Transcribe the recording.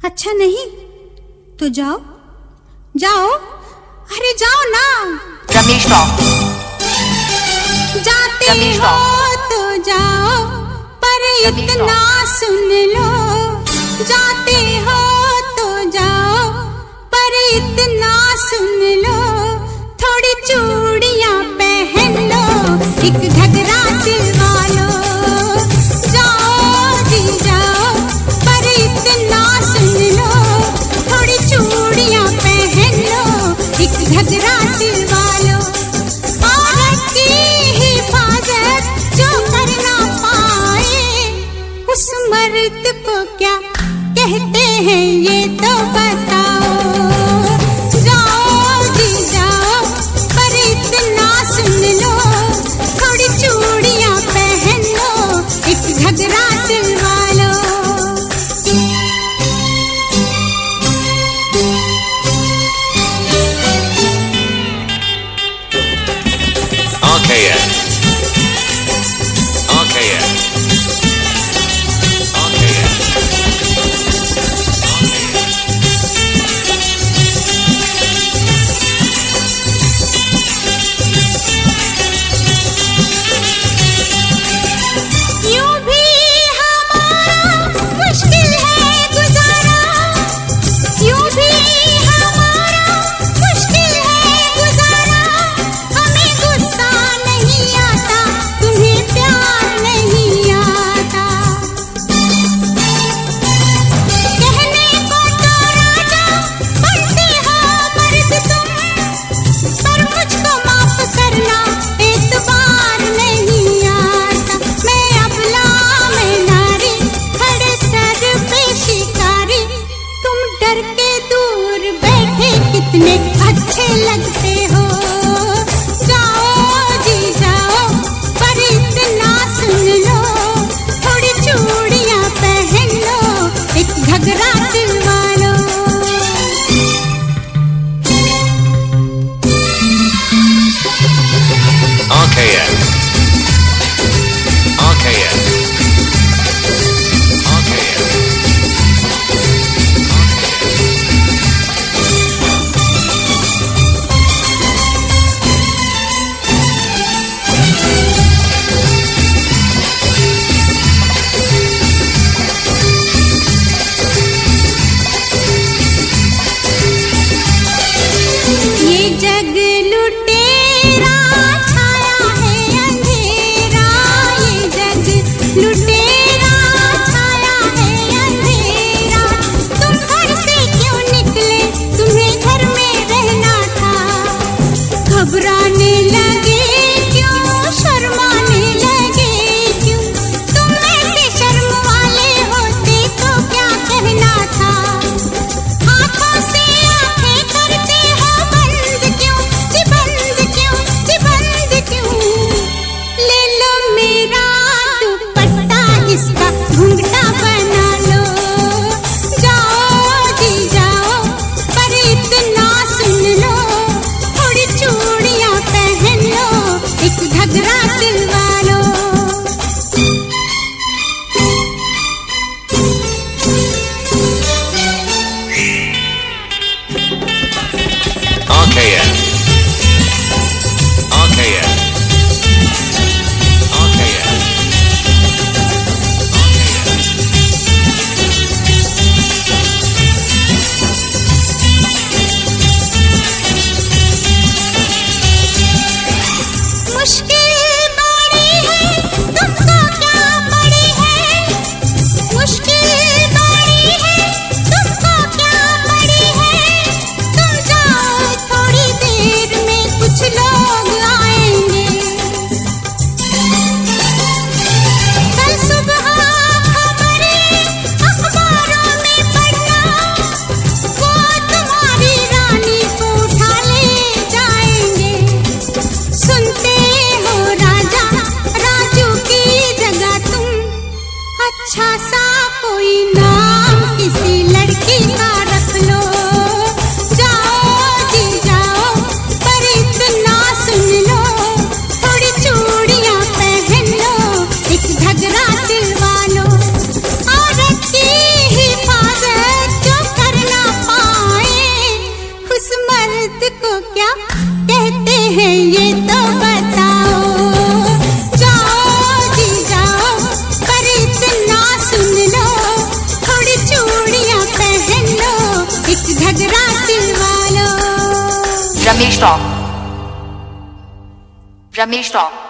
अच्छा नहीं तो जाओ जाओ, अरे जाओ ना। रमेश रॉक। जाते हो तो जाओ पर इतना सुन लो, जाते हो तो जाओ पर इतना सुन लो, थोड़ी चूड़ियां पहन लो, एक घघरा सिलवा लो। जाओ जी जाओ पर इतना सुन लो, थोड़ी चूड़ियां पहन लो, एक घघरा सिलवा लो। औरत की हिफाजत जो कर ना पाए, उस मर्द को क्या कहते हैं ये तो बताओ। जाओ जी जाओ पर इतना सुन लो, थोड़ी चूड़ियां पहन लो, एक घघरा सिलवा लो। RKN. RKN. अच्छे लगते हो। जाओ जी जाओ पर इतना सुन लो, थोड़ी चूड़ियां पहन लो, एक घघरा सिलवा लो। RKN. RKN. जग लुटेरा छाया है अंधेरा, ये जग लुटेरा छाया है अंधेरा। तुम घर से क्यों निकले, तुम्हें घर में रहना था। घबराने लगे क्यों, शर्माने लगे क्यों, तुम ऐसे शर्म वाले होते तो क्या कहना था। हाथों से आंखें करते हो बंद क्यों, जी बंद क्यों, जी बंद क्यों। ले लो मेरा दुपट्टा, इसका घूंघटा बना लो। जाओ जी जाओ पर इतना सुन लो, थोड़ी चूड़ियां पहन लो, एक घघरा सिलवा लो। RKN. RKN. RKN. मुश्किल बड़ी है तुमको क्या पड़ी है, मुश्किल बड़ी है तुमको क्या पड़ी है। तुम जाओ थोड़ी देर है ये तो बताओ। जाओ जी जाओ, पर इतना सुन लो, थोड़ी चूड़ियां पहन लो, एक घघरा सिलवा लो। Ramesh Talk.